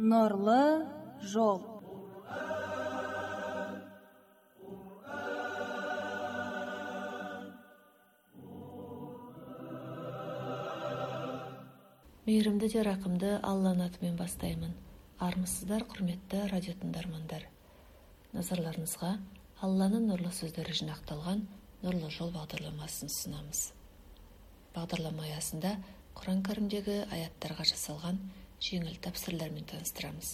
Нұрлы жол. Мейірімді де рақымды Алланың атымен бастаймын. Армысыздар, құрметті радио тыңдармандар. Назарларыңызға Алланың нұрлы сөздері жинақталған Нұрлы жол бағдарламасын ұсынамыз. Бағдарлама аясында Құран кәрімдегі аяттарға жасалған жеңіл тәпсірлермен таныстырамыз.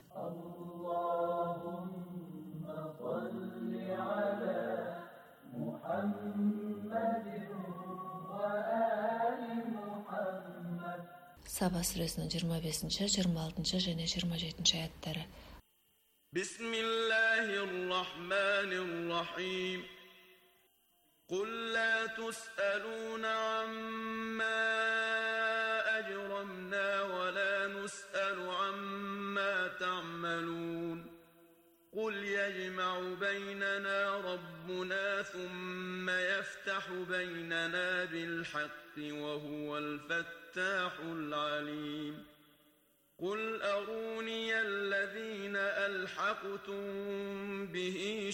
Саба сүресінің 25, 26 және 27 аяттары. Бисмиллахир-рахманир-рахим. قل لا تسألون عما أجرمنا ولا نسأل عما تعملون قل يجمع بيننا ربنا ثم يفتح بيننا بالحق وهو الفتاح العليم قل أروني الذين ألحقتم به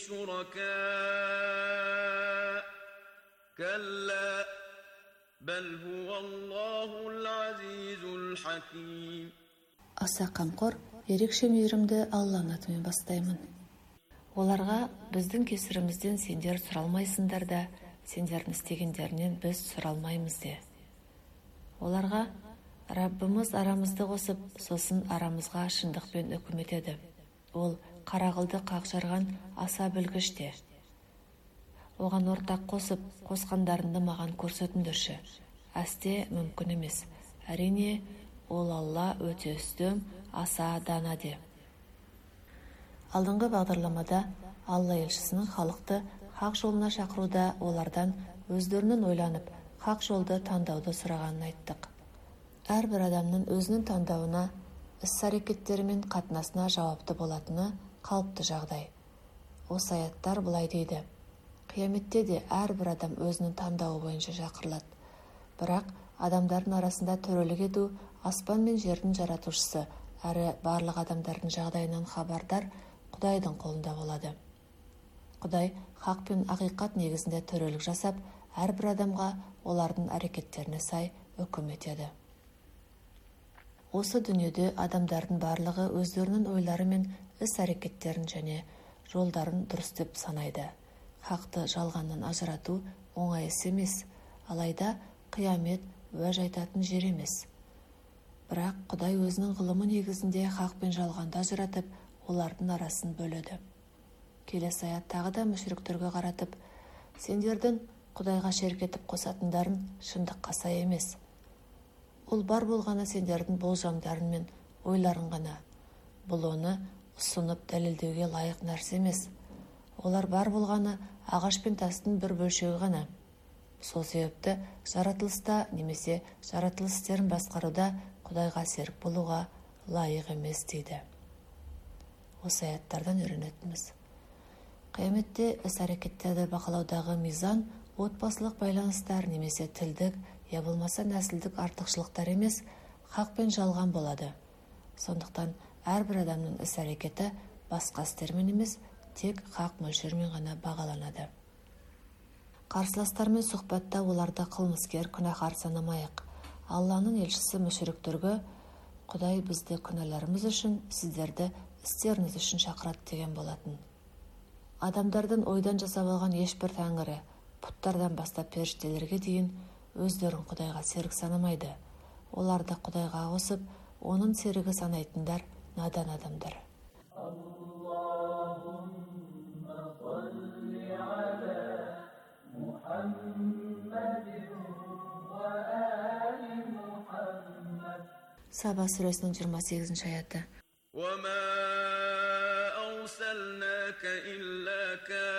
شركاء كلا بل هو الله العزيز الحكيم. Аса қамқор, ерекше мейірімді Алланың атымен бастаймын. Оларға біздің кесірімізден сендер сұралмайсыңдар да, сендердің істегендерінен біз сұралмаймыз де. Оларға Раббымыз арамызды қосып, сосын арамызға шындықпен үкім етеді. Ол қарағылды қақжарған аса білгіш де. Оған ортақ қосып, қосқандарынды маған көрсетіңдерші. Әсте мүмкін емес. Әрине, ол Алла өте үстем, аса дана де. Алдыңғы бағдарламада Алла елшісінің халықты хақ жолына шақыруда олардан өздерінің ойланып, хақ жолды таңдауды сұрағанын айттық. Әрбір адамның өзінің таңдауына, іс-әрекеттері мен қатынасына жауапты болатыны қалыпты жағдай. Осы аяттар былай дейді: Қияметте де әрбір адам өзінің таңдауы бойынша шақырылады. Бірақ адамдардың арасында төрелік ету аспан мен жердің жаратушысы әрі барлық адамдардың жағдайынан хабардар Құдайдың қолында болады. Құдай хақ пен ақиқат негізінде төрелік жасап, әрбір адамға олардың әрекеттеріне сай үкім етеді. Осы дүниеде адамдардың барлығы өздерінің ойлары мен іс-әрекеттерін және жолдарын дұрыс деп санайды. Хақты жалғаннан ажырату оңай іс емес, алайда қиямет уәж айтатын жер емес. Бірақ Құдай өзінің ғылымы негізінде хақ пен жалғанды ажыратып, олардың арасын бөледі. Келесі аят тағы да мүшриктерге қаратып, сендердің Құдайға шерік етіп қосатындарын шындыққа сай емес. Ол бар болғаны сендердің болжамдарың мен ойларың ғана. Бұл оны ұсынып дәлелдеуге лайық нәрсе емес. Олар бар болғаны ағаш пен тастың бір бөлшегі ғана. Сол себепті жаратылыста немесе жаратылыс істерін басқаруда Құдайға серік болуға лайық емес дейді. Осы аяттардан үйренетініміз: Қияметте іс-әрекеттерді бақылаудағы мизан отбасылық байланыстар немесе тілдік, я болмаса нәсілдік артықшылықтар емес, хақ пен жалған болады. Сондықтан әрбір адамның іс-әрекеті басқа істермен емес, тек хақ мөлшермен ғана бағаланады. Қарсыластармен сұхбатта оларды қылмыскер, күнәһар санамайық. Алланың елшісі мүшриктерге Құдай бізді күнәларымыз үшін, сіздерді істеріңіз үшін шақырады деген болатын. Адамдардың ойдан жасап алған ешбір тәңірі, пұттардан бастап періштелерге дейін өздерін Құдайға серік санамайды. Оларды Құдайға қосып, оның серігі санайтындар надан адамдар. Саба сүресінің 28 аяты. وَمَا أَرْسَلْنَاكَ إِلَّا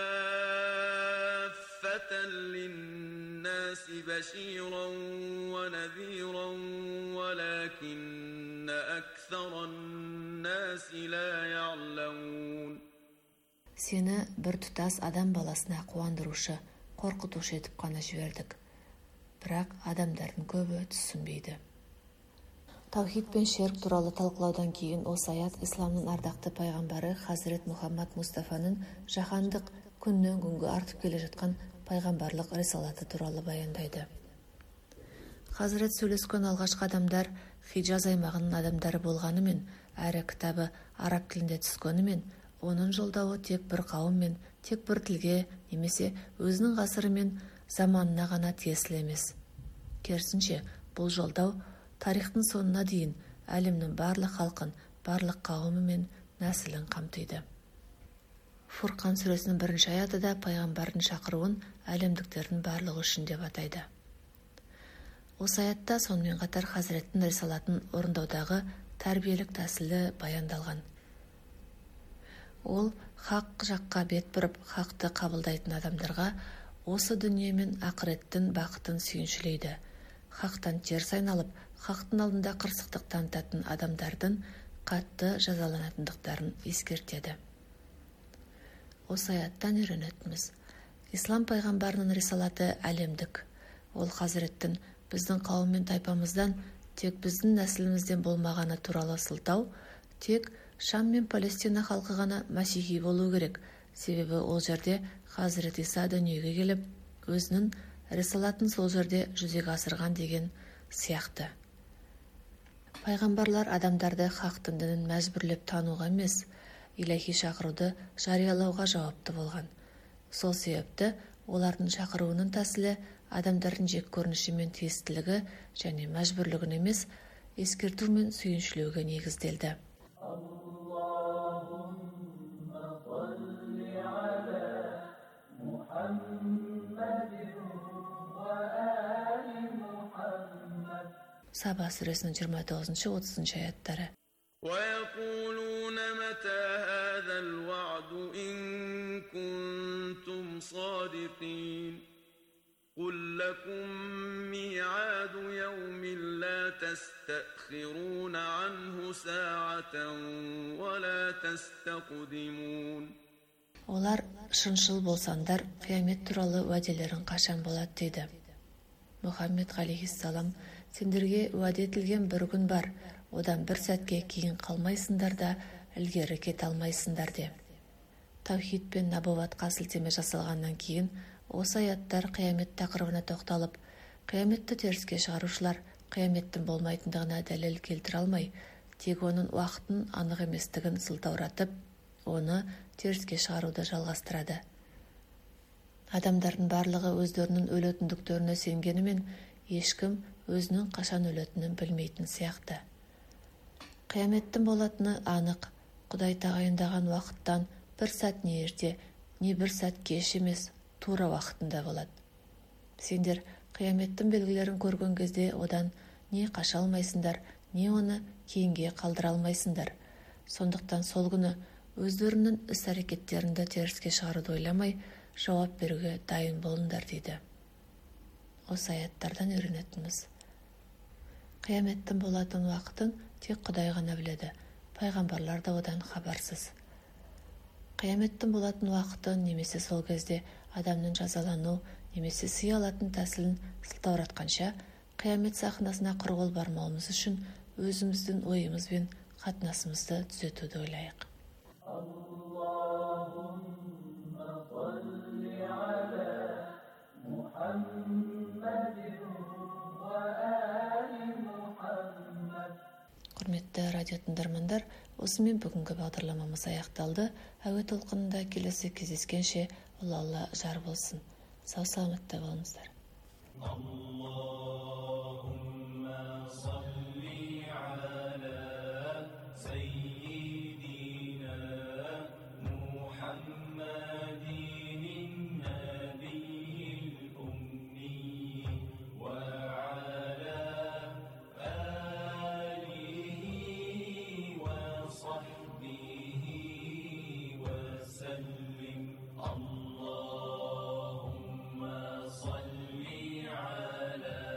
كَافَّةً لِلنَّاسِ بَشِيرًا وَنَذِيرًا وَلَكِنَّ أَكْثَرَ النَّاسِ لَا يَعْلَمُونَ. Сені бір тұтас адам баласына қуандырушы, қорқытушы етіп қана жібердік. Бірақ адамдардың көбі түсінбейді. Тавхид пен шерк туралы талқылаудан кейін осы аят исламның ардақты пайғамбары Хазірет Мұхаммад Мустафаның жаһандық күннен күнге артып келе жатқан пайғамбарлық рисалаты туралы баяндайды. Хазірет сөйлескен алғашқы адамдар Хиджаз аймағының адамдары болғанымен, әрі кітабы араб тілінде түскенімен, оның жолдауы тек бір қауым мен тек бір тілге немесе өзінің ғасыры мен заманына ғана тиесілі емес. Керісінше, бұл жолдау тарихтың соңына дейін әлемнің барлық халқын, барлық қауымы мен нәсілін қамтиды. Фурқан сүресінің 1-ші аяты да пайғамбардың шақыруын әлемдіктердің барлығы үшін деп атайды. Осы аятта сонымен қатар Хазіреттің рисалатын орындаудағы тәрбиелік тәсілі баяндалған. Ол хақ жаққа бет бұрып, хақты қабылдайтын адамдарға осы дүние мен ақыреттің бақытын сүйіншілейді. Хақтан теріс айналып, хақтың алдында қырсықтық танытатын адамдардың қатты жазаланатындықтарын ескертеді. Осы аяттан үйренетініміз: Ислам пайғамбарының рисалаты әлемдік. Ол Хазіреттің біздің қауым мен тайпамыздан, тек біздің нәсілімізден болмағаны туралы сылтау, тек Шам мен Палестина халқы ғана мәсихи болу керек, себебі ол жерде Хазірет Иса дүниеге келіп, өзінің рисалатын сол жерде жүзеге асырған деген сияқты. Пайғамбарлар адамдарды хақтың дінін мәжбүрлеп тануға емес, илахи шақыруды жариялауға жауапты болған. Сол себепті олардың шақыруының тәсілі адамдардың жек көрініші мен тиістілігі және мәжбүрлігін емес, ескерту мен сүйіншілеуге негізделді. Саба сүресінің 29-30 аяттары. وَيَقُولُونَ مَتَى هَذَا الْوَعْدُ إِن كُنتُمْ صَادِقِينَ قُل لَّكُم مِّيعَادُ يَوْمٍ لَّا تَسْتَأْخِرُونَ عَنْهُ سَاعَةً وَلَا تَسْتَقْدِمُونَ. Олар шыншыл болсаңдар, қиямет туралы уәделерің қашан болады дейді. Мұхаммед алейхиссалам, сендерге уәде етілген бір күн бар, одан бір сәтке кейін қалмайсыңдар да, ілгері кете алмайсыңдар де. Тавхид пен набуатқа сілтеме жасалғаннан кейін, осы аяттар қиямет тақырыбына тоқталып, қияметті теріске шығарушылар қияметтің болмайтындығына дәлел келтіре алмай, тек оның уақытын анық еместігін сылтауратып, оны теріске шығаруды жалғастырады. Адамдардың барлығы өздерінің өлетіндіктеріне сенгенімен, ешкім өзінің қашан өлетінін білмейтін сияқты. Қияметтің болатыны анық, Құдай тағайындаған уақыттан бір сәт не ерте, не бір сәт кеш емес, тура уақытында болады. Сендер қияметтің белгілерін көрген кезде одан не қаша алмайсыңдар, не оны кейінге қалдыра алмайсыңдар. Сондықтан сол күні өздерінің іс-әрекеттерінде теріске шығаруды ойламай, жауап беруге дайын болыңдар дейді. Осы аяттардан үйренетініміз: қияметтің болатын уақытын тек Құдай ғана біледі, пайғамбарлар да одан хабарсыз. Қияметтің болатын уақытын немесе сол кезде адамның жазалану немесе сый алатын тәсілін сылтауратқанша, қиямет сахнасына құр қол бармауымыз үшін өзіміздің ойымыз бен қатынасымызды түзетуді ойлайық. Құрметті радио тыңдармандар, осымен бүгінгі бағдарламамыз аяқталды. Әуе толқынында келесі кездескенше Алла жар болсын. Сау саламатта болыңыздар. اللهم صل على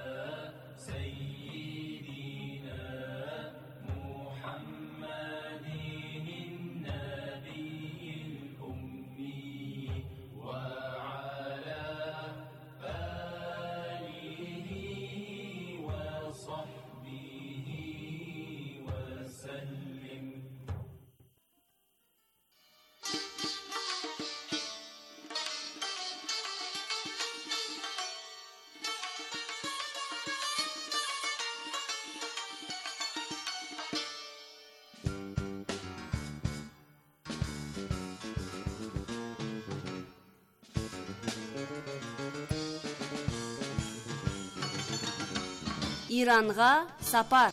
Иранға сапар.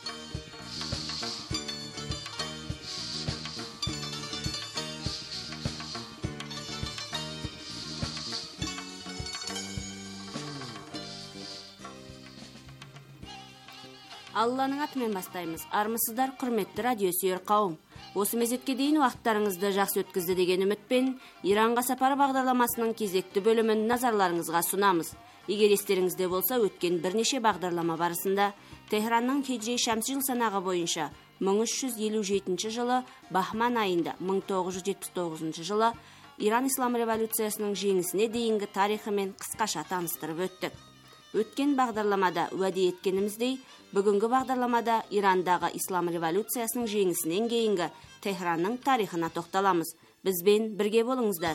Алланың атымен бастаймыз. Армысыздар, құрметті радиосүйер қауым. Осы мезетке дейін уақыттарыңызды жақсы өткізді деген үмітпен Иранға сапар бағдарламасының кезекті бөлімін назарларыңызға сұнамыз. Егер естеріңізде болса, өткен бірнеше бағдарлама барысында Техранның хиджри шамсы жыл санағы бойынша 1357 жылы Бахман айында 1979 жылы Иран Ислам революциясының жеңісіне дейінгі тарихымен қысқаша таныстырып өттік. Өткен бағдарламада уәде еткеніміздей, бүгінгі бағдарламада Ирандағы Ислам революциясының жеңісінен кейінгі Техранның тарихына тоқталамыз. Бізбен бірге болыңыздар.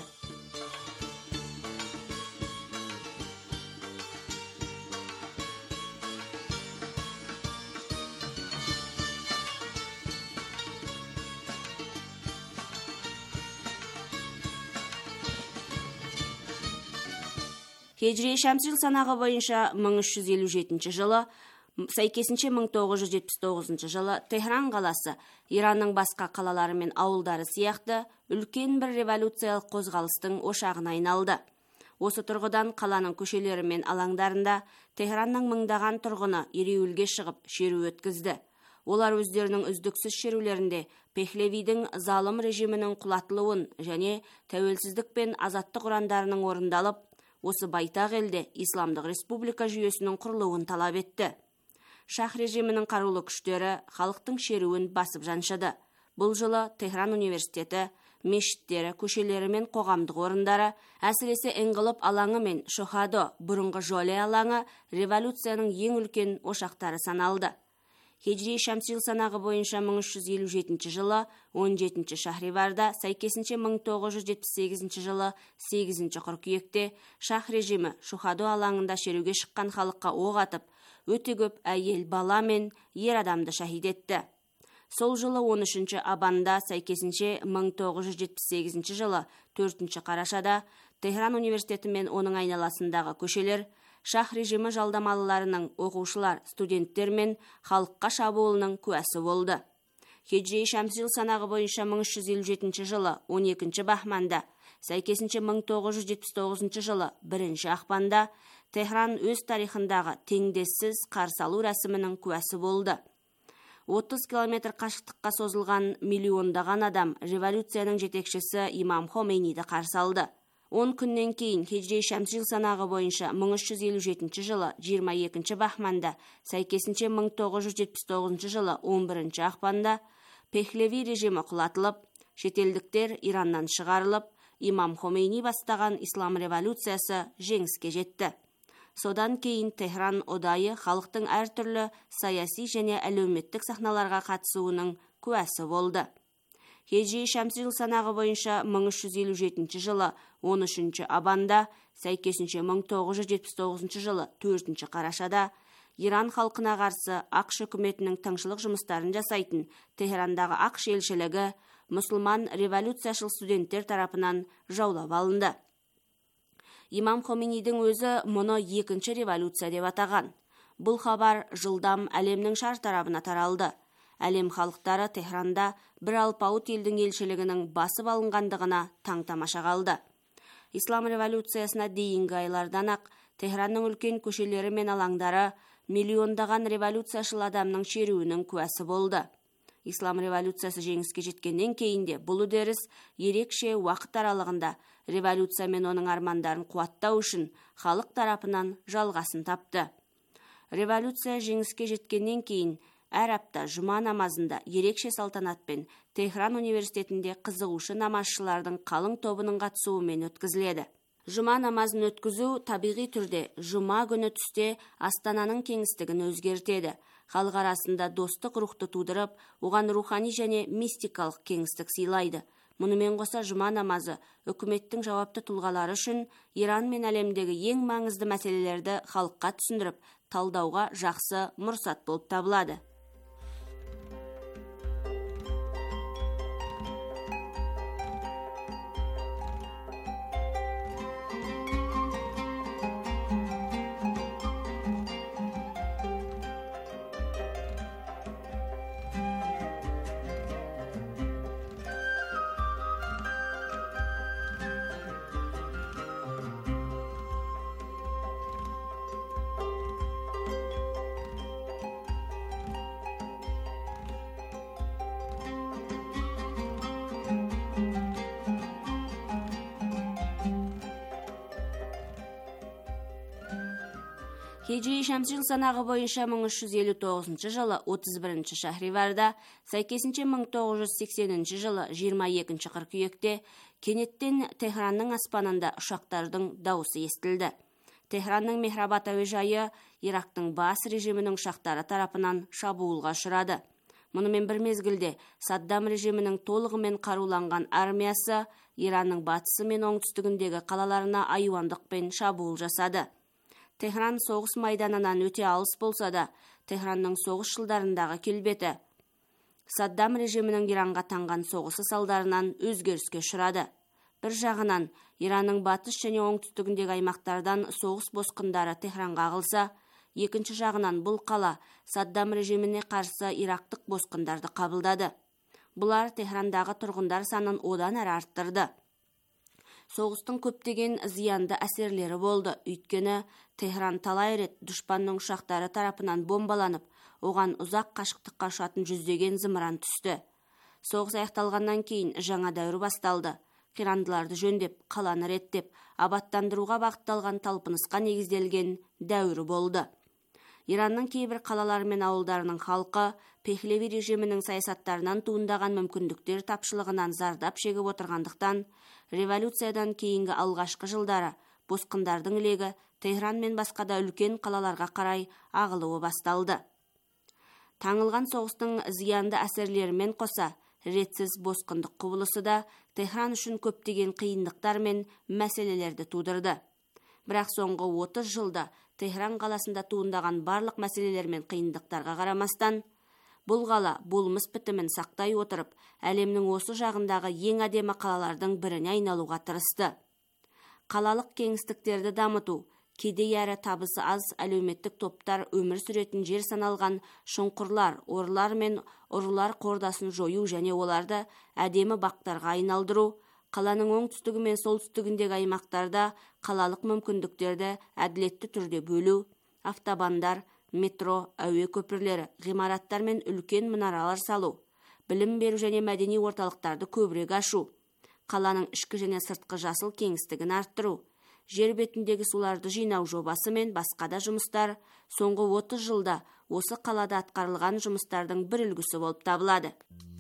Хиджри шамсы жыл санағы бойынша 1357 жылы, сәйкесінше 1979 жылы Техран қаласы Иранның басқа қалалары мен ауылдары сияқты үлкен бір революциялық қозғалыстың ошағына айналды. Осы тұрғыдан қаланың көшелері мен алаңдарында Техранның мыңдаған тұрғыны ереуілге шығып шеру өткізді. Олар өздерінің үздіксіз шерулерінде Пехлевидің залым режимінің құлатылуын және тәуелсіздік пен азаттық ұрандарының орындалып, осы байтақ елде Исламдық республика жүйесінің құрылуын талап етті. Шах режимінің қарулы күштері халықтың шеруін басып жаншыды. Бұл жылы Техран университеті, мешіттері, көшелері мен қоғамдық орындары, әсіресе Энғылып алаңы мен Шохадо, бұрынғы Жоле алаңы революцияның ең үлкен ошақтары саналды. Хиджри шамсы жыл санағы бойынша 1357 жылы 17 Шахриварда, сәйкесінше 1978 жылы 8 қыркүйекте Шах режимі Шохадо алаңында шеруге шыққан халыққа оқ атып, өте көп әйел, бала мен ер адамды шахид етті. Сол жылы 13 Абанда, сәйкесінше 1978 жылы 4 Қарашада Техран университеті мен оның айналасындағы көшелер Шах режимі жалдамалыларының, оқушылар, студенттер мен халыққа шабуылының куәсі болды. Хиджри шамсы жыл санағы бойынша 1357 жылы 12 Бахманда, сәйкесінше 1979 жылы 1 Ақпанда Техран өз тарихындағы теңдессіз қарсы алу рәсімінің куәсі болды. 30 километр қашықтыққа созылған миллиондаған адам революцияның жетекшісі Имам Хомейниді қарсы алды. 10 күннен кейін хиджри шамсы жыл санағы бойынша 1357 жылы 22 Бахманда, сәйкесінше 1979 жылы 11 Ақпанда Пехлеви режимі құлатылып, шетелдіктер Ираннан шығарылып, Имам Хомейни бастаған Ислам революциясы жеңіске жетті. Содан кейін Техран одайы халықтың әртүрлі саяси және әлеуметтік сахналарға қатысуының куәсі болды. Хиджри шамсы жыл санағы бойынша 1357 жылы 13 Абанда, сәйкесінше 1979 жылы 4 Қарашада Иран халқына қарсы ақш үкіметінің тыңшылық жұмыстарын жасайтын Техрандағы ақш елшілігі мұсылман революцияшыл студенттер тарапынан жаулап алынды. Имам Хомейнидің өзі мұны екінші революция деп атаған. Бұл хабар жылдам әлемнің шар тарабына таралды. Әлем халықтары Техранда бір алпауыт елдің елшілігінің басып алынғандығына таң-тамаша қалды. Ислам революциясына дейінгі айлардан ақ Техранның үлкен көшелері мен алаңдары миллиондаған революцияшыл адамның шеруінің куәсі болды. Ислам революциясы жеңіске жеткеннен кейінде бұл үдеріс ерекше уақыт аралығында революция мен оның армандарын қуаттау үшін халық тарапынан жалғасын тапты. Революция жеңіске жеткеннен кейін әр апта жұма намазында ерекше салтанатпен Техран университетінде қызығушы намазшылардың қалың тобының қатысуымен өткізіледі. Жұма намазын өткізу табиғи түрде жұма күні түсте Астананың кеңістігін өзгертеді. Халық арасында достық рухты тудырып, оған рухани және мистикалық кеңістік сыйлайды. Мұнымен қоса жұма намазы үкіметтің жауапты тұлғалары үшін Иран мен әлемдегі ең маңызды мәселелерді халыққа түсіндіріп, талдауға жақсы мұрсат болып табылады. Хижри шәмсі жыл санағы бойынша 1359 жылы 31 Шахриварда, сәйкесінше 1980 жылы 22 қыркүйекте кенеттен Техранның аспанында ұшақтардың дауысы естілді. Техранның Мехрабат әуежайы Ирактың бас режимінің ұшақтары тарапынан шабуылға ұшырады. Мұнымен бір мезгілде Саддам режимінің толығымен қаруланған армиясы Иранның батысы мен оңтүстігіндегі қалаларына айуандықпен шабуыл жасады. Техран соғыс майданынан өте алыс болса да, Техранның соғыс жылдарындағы келбеті Саддам режимінің Иранға таңған соғысы салдарынан өзгеріске ұшырады. Бір жағынан, Иранның батыс және оңтүстігіндегі аймақтардан соғыс босқындары Техранға ағылса, екінші жағынан бұл қала Саддам режиміне қарсы ирактық босқындарды қабылдады. Бұлар Техрандағы тұрғындар санын одан әрі арттырды. Соғыстың көптеген зиянды әсерлері болды, өйткені Техран талай рет дұшпанның ұшақтары тарапынан бомбаланып, оған ұзақ қашықтыққа ұшатын жүздеген зымыран түсті. Соғыс аяқталғаннан кейін жаңа дәуір басталды. Қирандыларды жөндеп, қаланы реттеп, абаттандыруға бағытталған талпынысқа негізделген дәуірі болды. Иранның кейбір қалалары мен ауылдарының халқы Пехлеви режимінің саясаттарынан туындаған мүмкіндіктер тапшылығынан зардап шегіп отырғандықтан, революциядан кейінгі алғашқы жылдары босқындардың легі Техран мен басқа да үлкен қалаларға қарай ағылуы басталды. Таңылған соғыстың зиянды әсерлерімен қоса, ретсіз босқындық құбылысы да Техран үшін көптеген қиындықтар мен мәселелерді тудырды. Бірақ соңғы 30 жылда Техран қаласында туындаған барлық мәселелер мен қиындықтарға қарамастан, бұл қала болмыс бітімін сақтай отырып, әлемнің осы жағындағы ең әдемі қалалардың біріне айналуға тырысты. Қалалық кеңістіктерді дамыту, кедей әрі табысы аз әлеуметтік топтар өмір сүретін жер саналған шұңқырлар, орлар мен ұрылар қордасын жою және оларды әдемі бақтарға айналдыру, қаланың оңтүстігі мен солтүстігіндегі аймақтарда қалалық мүмкіндіктерді әділетті түрде бөлу, автобандар, метро, әуе көпірлері, ғимараттар мен үлкен мұнаралар салу, білім беру және мәдени орталықтарды көбірек ашу, қаланың ішкі және сыртқы жасыл кеңістігін арттыру, жер бетіндегі суларды жинау жобасы мен басқа да жұмыстар соңғы 30 жылда осы қалада атқарылған жұмыстардың бір үлгісі болып табылады.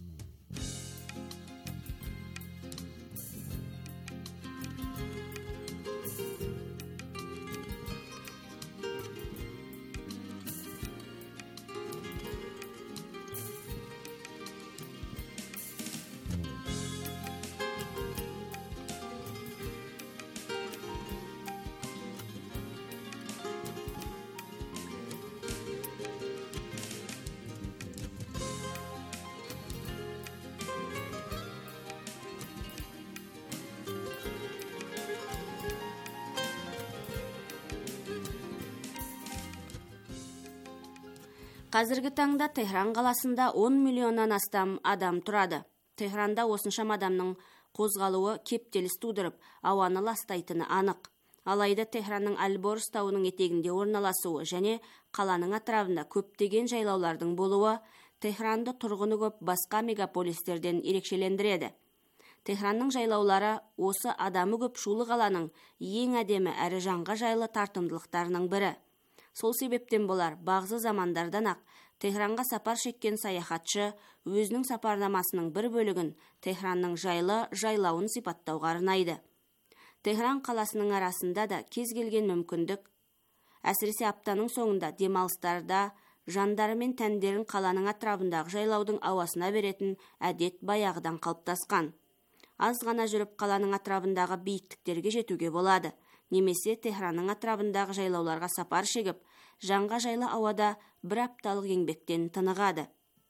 Қазіргі таңда Техран қаласында 10 миллионнан астам адам тұрады. Техранда осыншама адамның қозғалуы кептеліс тудырып, ауаны ластайтыны анық. Алайда Техранның Альборс тауының етегінде орналасуы және қаланың атырабында көптеген жайлаулардың болуы Техранды тұрғыны көп басқа мегаполистерден ерекшелендіреді. Техранның жайлаулары осы адамы көп шулы қаланың ең әдемі әрі жанға жайлы тартымдылықтарының бірі. Сол себептен болар бағзы замандардан ақ Техранға сапар шеккен саяхатшы өзінің сапарнамасының бір бөлігін Техранның жайлы жайлауын сипаттауға арнайды. Техран қаласының арасында да кез келген мүмкіндік, әсіресе аптаның соңында демалыстарда жандары мен тәндерін қаланың атырабындағы жайлаудың ауасына беретін әдет баяғыдан қалыптасқан. Аз ғана жүріп қаланың атырабындағы биіктіктерге жетуге болады. Немесе Техранның атырабындағы жайлауларға сапар шегіп, жанға жайлы ауада бір апталық еңбектен тынығады.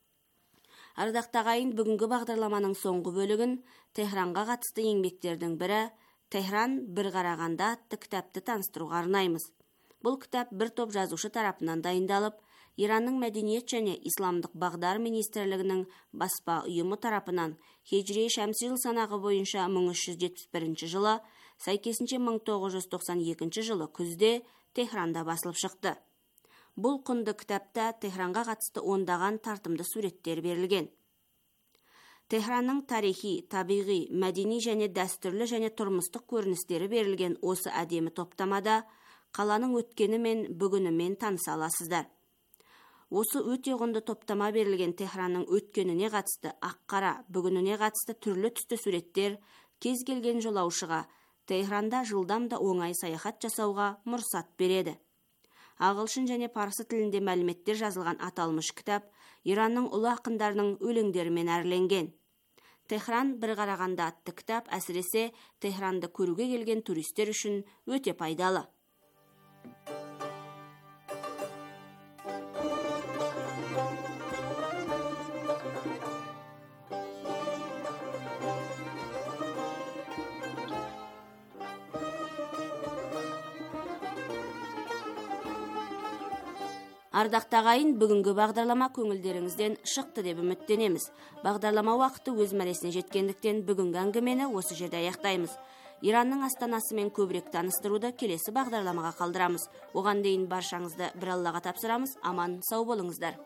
Ардақты ағайын, бүгінгі бағдарламаның соңғы бөлігін Техранға қатысты еңбектердің бірі Техран бір қарағанда атты кітапты таныстыруға арнаймыз. Бұл кітап бір топ жазушы тарапынан дайындалып, Иранның мәдениет және исламдық бағдар министрлігінің баспа ұйымы тарапынан Хижри шәмси жыл санағы бойынша 1371 жылы, сәйкесінше 1992 жылы күзде Техранда басылып шықты. Бұл құнды кітапта Техранға қатысты ондаған тартымды суреттер берілген. Техранның тарихи, табиғи, мәдени және дәстүрлі және тұрмыстық көріністері берілген осы әдемі топтамада қаланың өткені мен бүгінімен таныса аласыздар. Осы өте құнды топтама берілген Техранның өткеніне қатысты ақ-қара, бүгініне қатысты түрлі түсті суреттер кез келген жолаушыға Техранда жылдамда оңай саяхат жасауға мұрсат береді. Ағылшын және парсы тілінде мәліметтер жазылған аталмыш кітап Иранның ұлы ақындарының өлеңдерімен әрленген. Техран бір қарағанда атты кітап әсіресе Техранды көруге келген туристер үшін өте пайдалы. Ардақты ағайын, бүгінгі бағдарлама көңілдеріңізден шықты деп үміттенеміз. Бағдарлама уақыты өз мәресіне жеткендіктен бүгінгі әңгімені осы жерде аяқтаймыз. Иранның астанасымен көбірек таныстыруды келесі бағдарламаға қалдырамыз. Оған дейін баршаңызды бір Аллаға тапсырамыз. Аман сау болыңыздар.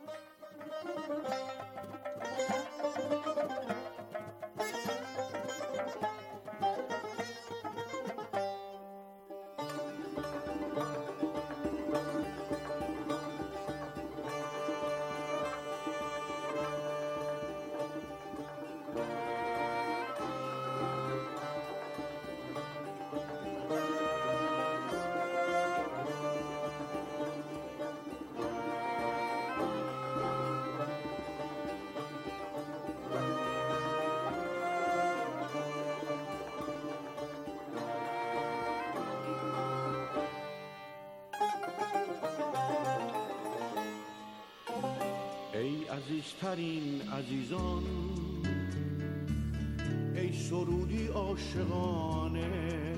ای عزیزترین عزیزان، ای سرودی عاشقانه،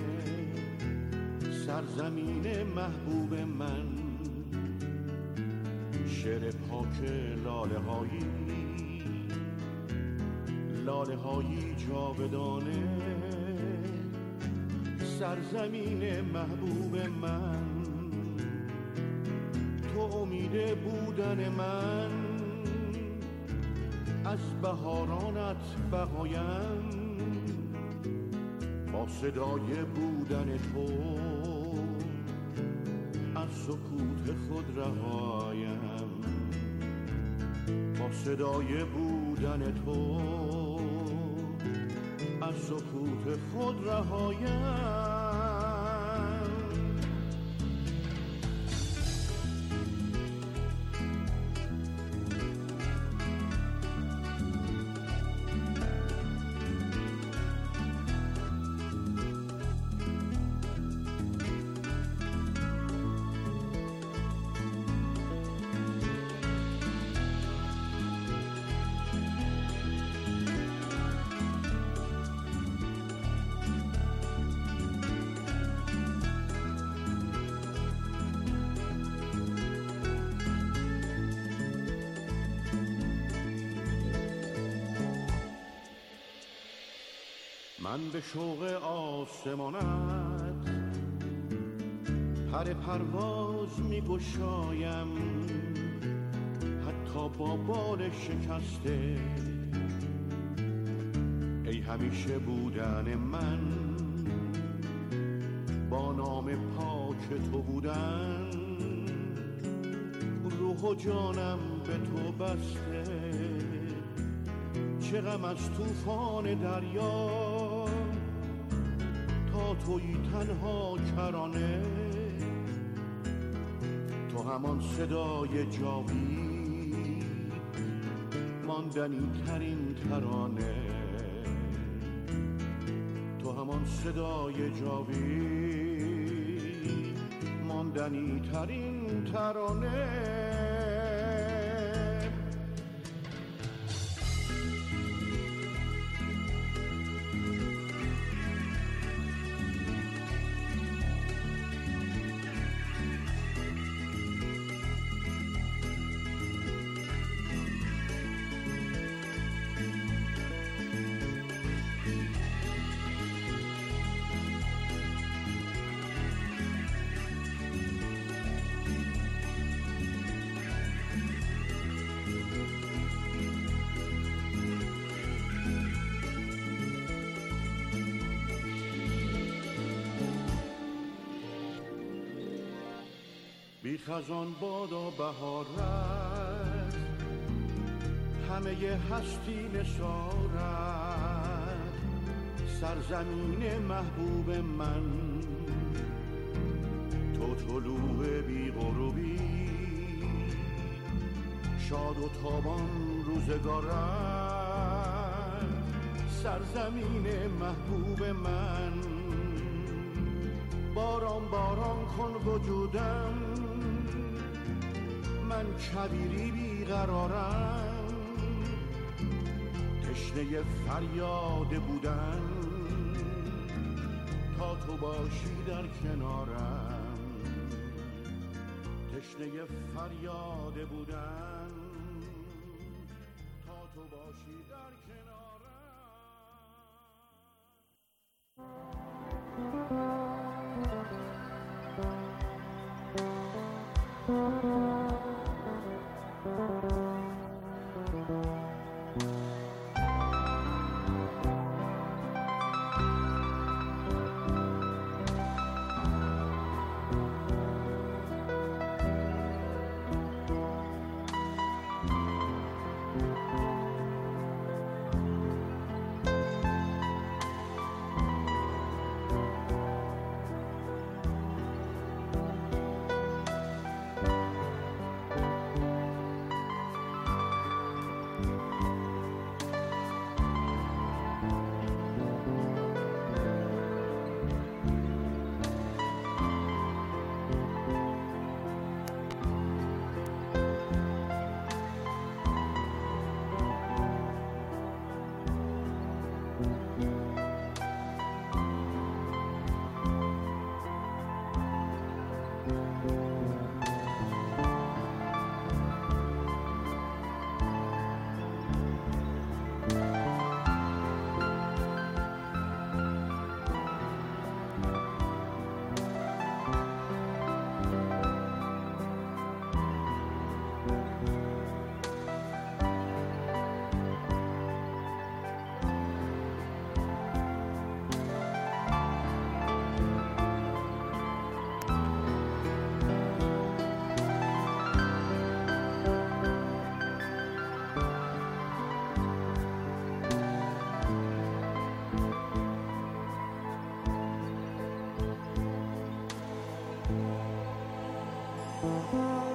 سرزمین محبوب من، شعر پاک لاله هایی جاودانه، سرزمین محبوب من، تو امید بودن من، از بهارانت بقایم، با صدای بودن تو از سکوت خود رهایم، با صدای بودن تو از سکوت خود رهایم. من به شوق آسمانت پر پرواز می گشایم، حتی با بال شکسته، ای همیشه بودن من، با نام پاک تو بودن، روح و جانم به تو بسته، چه غم از طوفان دریا، تا تویی تنها کرانه، تو همان صدای جاوید، ماندنی ترین ترانه، تو همان صدای جاوید، ماندنی ترین ترانه. بی خزان بادا بهارت، همه هستی نثارت، سرزمین محبوب من، تو طلوع بی غروبی، شاد و تابان روزگارت، سرزمین محبوب من. باران باران کن وجودم، من کبیری بیقرارم، تشنه فریاد بودن، تا تو باشی در کنارم، تشنه فریاد بودن، تا تو باشی در کنارم.